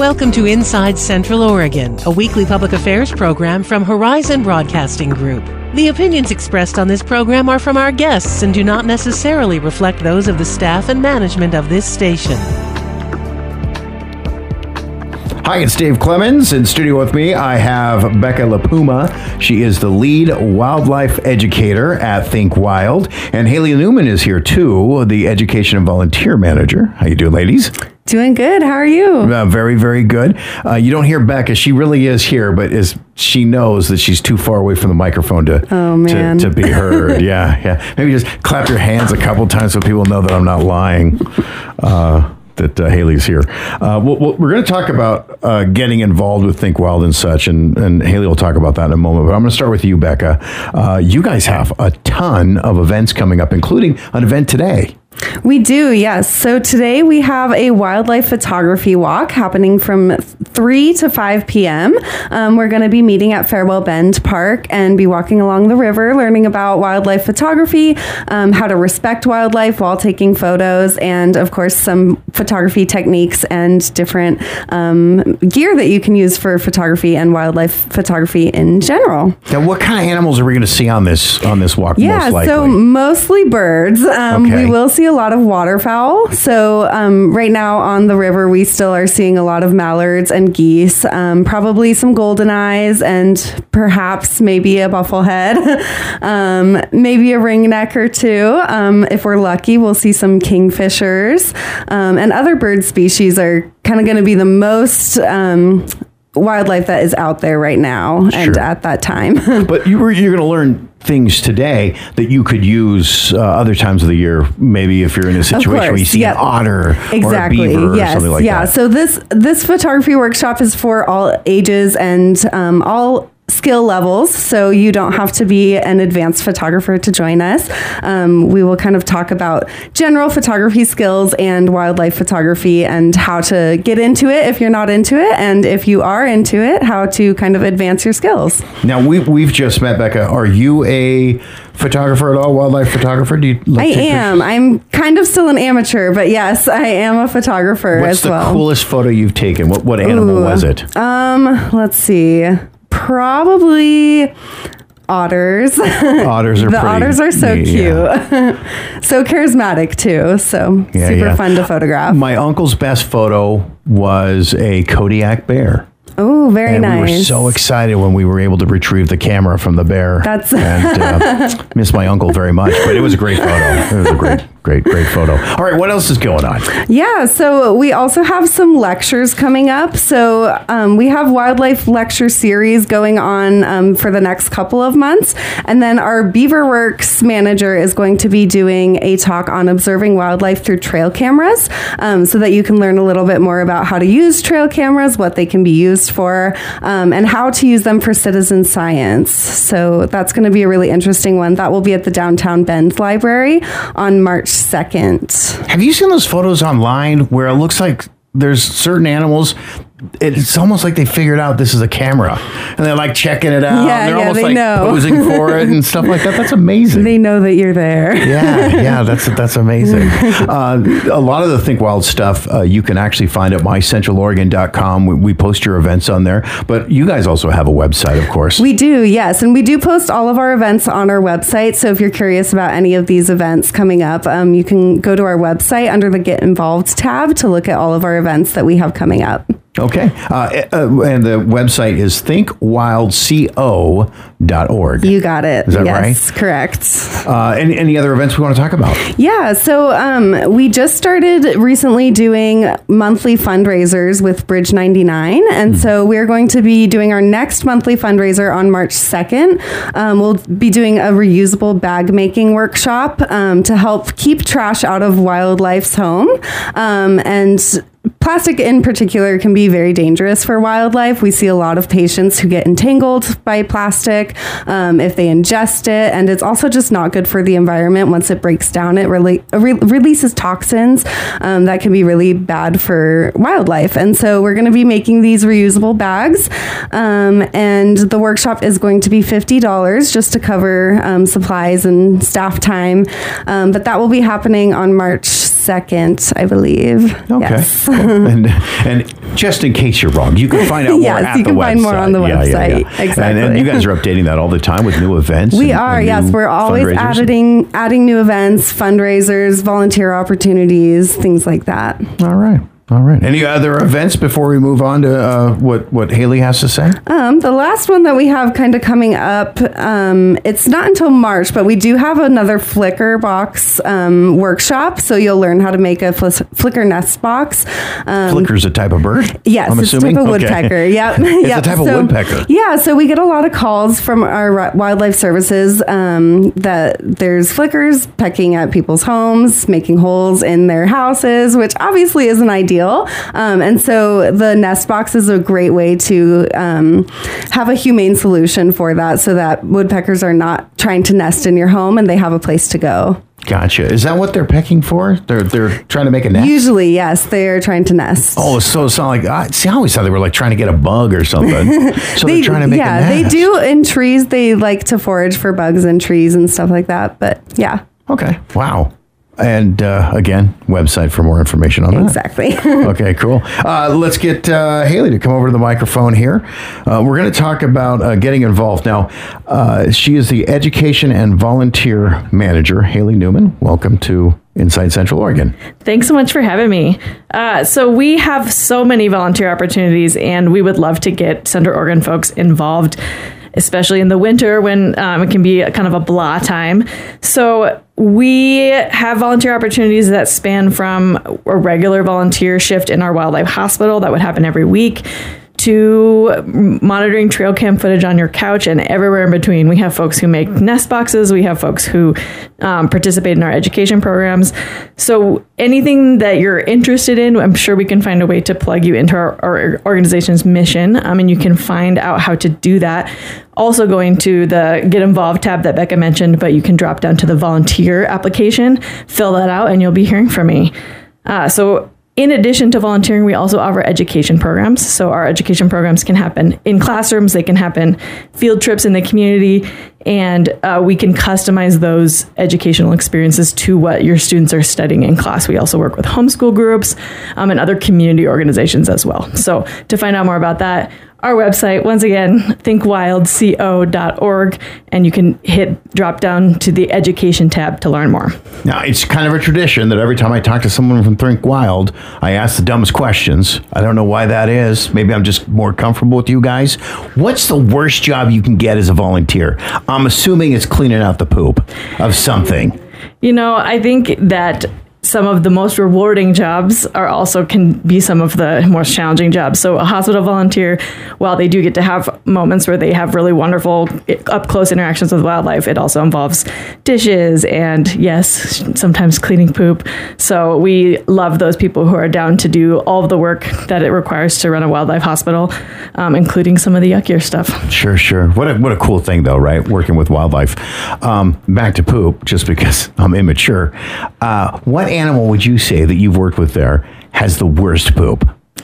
Welcome to Inside Central Oregon, a weekly public affairs program from Horizon Broadcasting Group. The opinions expressed on this program are from our guests and do not necessarily reflect those of the staff and management of this station. Hi, it's Dave Clemens. In studio with me, I have Becca LaPuma. She is the lead wildlife educator at Think Wild. And Haley Newman is here too, the education and volunteer manager. How you doing, ladies? Doing good. How are you? Very, very good. You don't hear Becca. She really is here, but she knows that she's too far away from the microphone to be heard. Yeah. Maybe just clap your hands a couple times so people know that I'm not lying. That Haley's here. We're going to talk about getting involved with Think Wild and such, and Haley will talk about that in a moment. But I'm going to start with you, Becca. You guys have a ton of events coming up, including an event today. We do, yes. So today we have a wildlife photography walk happening from 3 to 5 p.m. We're going to be meeting at Farewell Bend Park and be walking along the river, learning about wildlife photography, how to respect wildlife while taking photos, and of course some photography techniques and different gear that you can use for photography and wildlife photography in general. Now, what kind of animals are we going to see on this walk? Yeah, most likely? So mostly birds. Okay. We will see a lot of waterfowl. So right now on the river, we still are seeing a lot of mallards and geese, probably some golden eyes, and perhaps maybe a bufflehead, maybe a ringneck or two. If we're lucky, we'll see some kingfishers, and other bird species are kind of going to be the most wildlife that is out there right now and at that time. But you're going to learn things today that you could use other times of the year, maybe if you're in a situation where you see an otter or a beaver or something like that. So this photography workshop is for all ages and all skill levels, so you don't have to be an advanced photographer to join us. We will kind of talk about general photography skills and wildlife photography and how to get into it if you're not into it, and if you are into it, how to kind of advance your skills. Now, we've just met, Becca. Are you a photographer at all, wildlife photographer? Do you I am. I'm kind of still an amateur, but yes, I am a photographer as well. What's the coolest photo you've taken? What animal was it? Let's see. Probably otters. Otters are the otters are so cute. So charismatic too. So super fun to photograph. My uncle's best photo was a Kodiak bear. Oh, very nice. We were so excited when we were able to retrieve the camera from the bear. And miss my uncle very much, but it was a great photo. It was a great photo. All right, what else is going on? Yeah, so we also have some lectures coming up. So we have wildlife lecture series going on for the next couple of months. And then our Beaverworks manager is going to be doing a talk on observing wildlife through trail cameras, so that you can learn a little bit more about how to use trail cameras, what they can be used for, and how to use them for citizen science. So that's going to be a really interesting one. That will be at the Downtown Bend Library on March 2nd. Have you seen those photos online where it looks like there's certain animals, it's almost like they figured out this is a camera and they're like checking it out. Yeah, they're almost they like know. posing for it and stuff like that. That's amazing. They know that you're there. Yeah, that's amazing. A lot of the Think Wild stuff you can actually find at mycentraloregon.com. We post your events on there, but you guys also have a website, of course. We do, yes. And we do post all of our events on our website. So if you're curious about any of these events coming up, you can go to our website under the Get Involved tab to look at all of our events that we have coming up. Okay. And the website is thinkwildco.org. You got it. Is that right? Yes, correct. Any other events we want to talk about? Yeah. So we just started recently doing monthly fundraisers with Bridge 99. And so we're going to be doing our next monthly fundraiser on March 2nd. We'll be doing a reusable bag making workshop to help keep trash out of wildlife's home. And plastic in particular can be very dangerous for wildlife. We see a lot of patients who get entangled by plastic if they ingest it, and it's also just not good for the environment. Once it breaks down, it releases toxins that can be really bad for wildlife. And so we're going to be making these reusable bags, and the workshop is going to be $50 just to cover supplies and staff time, but that will be happening on March 2nd, I believe. Okay. Yes. And just in case you're wrong, you can find out more at the website. Yes, you can find more on the website. Yeah. Exactly. And you guys are updating that all the time with new events. We are, yes. We're always adding new events, fundraisers, volunteer opportunities, things like that. All right. Any other events before we move on to what Haley has to say? The last one that we have kind of coming up, it's not until March, but we do have another Flicker box workshop. So you'll learn how to make a Flicker nest box. Flicker's a type of bird? Yes, I'm assuming? It's a type of woodpecker. Okay. Yep. It's a type of woodpecker. Yeah, so we get a lot of calls from our wildlife services that there's flickers pecking at people's homes, making holes in their houses, which obviously isn't ideal. And so the nest box is a great way to have a humane solution for that so that woodpeckers are not trying to nest in your home and they have a place to go. Gotcha. Is that what they're pecking for? They're trying to make a nest? Usually, yes. They're trying to nest. Oh, so it's not like... I always thought they were like trying to get a bug or something. So they're trying to make a nest. Yeah, they do in trees. They like to forage for bugs in trees and stuff like that. But yeah. Okay. Wow. And again, website for more information on that. Exactly. Okay, cool. Let's get Haley to come over to the microphone here. We're going to talk about getting involved. Now, she is the Education and Volunteer Manager, Haley Newman. Welcome to Inside Central Oregon. Thanks so much for having me. So we have so many volunteer opportunities, and we would love to get Central Oregon folks involved, especially in the winter when it can be kind of a blah time. So we have volunteer opportunities that span from a regular volunteer shift in our wildlife hospital that would happen every week to monitoring trail cam footage on your couch and everywhere in between. We have folks who make nest boxes. We have folks who participate in our education programs. So anything that you're interested in, I'm sure we can find a way to plug you into our organization's mission. And you can find out how to do that. Also going to the Get Involved tab that Becca mentioned, but you can drop down to the volunteer application, fill that out, and you'll be hearing from me. So in addition to volunteering, we also offer education programs. So our education programs can happen in classrooms, they can happen field trips in the community, and we can customize those educational experiences to what your students are studying in class. We also work with homeschool groups and other community organizations as well. So to find out more about that, our website, once again, thinkwildco.org, and you can drop down to the education tab to learn more. Now, it's kind of a tradition that every time I talk to someone from Think Wild, I ask the dumbest questions. I don't know why that is. Maybe I'm just more comfortable with you guys. What's the worst job you can get as a volunteer? I'm assuming it's cleaning out the poop of something. I think that some of the most rewarding jobs can be some of the most challenging jobs. So a hospital volunteer, while they do get to have moments where they have really wonderful up close interactions with wildlife, it also involves dishes and, yes, sometimes cleaning poop. So we love those people who are down to do all of the work that it requires to run a wildlife hospital, including some of the yuckier stuff. Sure. What a cool thing, though, right? Working with wildlife. Back to poop, just because I'm immature. What animal would you say that you've worked with there has the worst poop?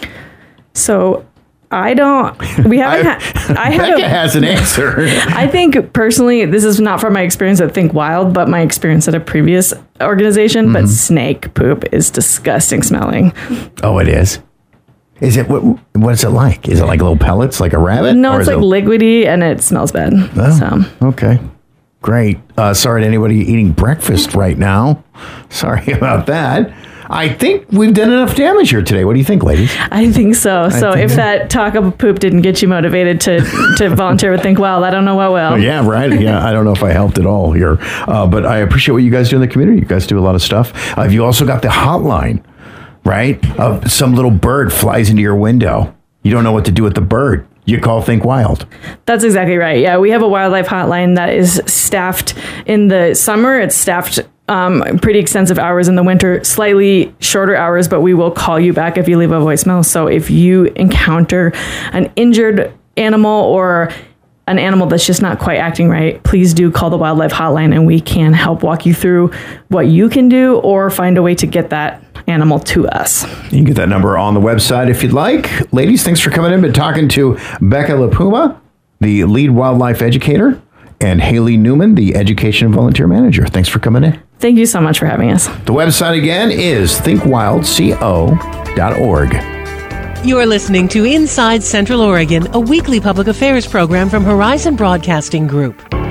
So I don't. We haven't. Becca has an answer. I think personally, this is not from my experience at Think Wild, but my experience at a previous organization. Mm-hmm. But snake poop is disgusting smelling. Oh, it is. Is it what is it like? Is it like little pellets, like a rabbit? No, it's like liquidy, and it smells bad. Oh, so. Okay. Great. Sorry to anybody eating breakfast right now. Sorry about that. I think we've done enough damage here today. What do you think, ladies? I think so. If that talk of poop didn't get you motivated to volunteer with Think Wild, I don't know what will. Yeah, right. Yeah, I don't know if I helped at all here. But I appreciate what you guys do in the community. You guys do a lot of stuff. You also got the hotline, right? Some little bird flies into your window. You don't know what to do with the bird. You call Think Wild. That's exactly right. Yeah, we have a wildlife hotline that is staffed in the summer. It's staffed pretty extensive hours in the winter, slightly shorter hours, but we will call you back if you leave a voicemail. So if you encounter an injured animal or an animal that's just not quite acting right, please do call the wildlife hotline and we can help walk you through what you can do or find a way to get that animal to us. You can get that number on the website if you'd like. Ladies, thanks for coming in. Been talking to Becca LaPuma, the lead wildlife educator, and Haley Newman, the education and volunteer manager. Thanks for coming in. Thank you so much for having us. The website again is thinkwildco.org. You're listening to Inside Central Oregon, a weekly public affairs program from Horizon Broadcasting Group.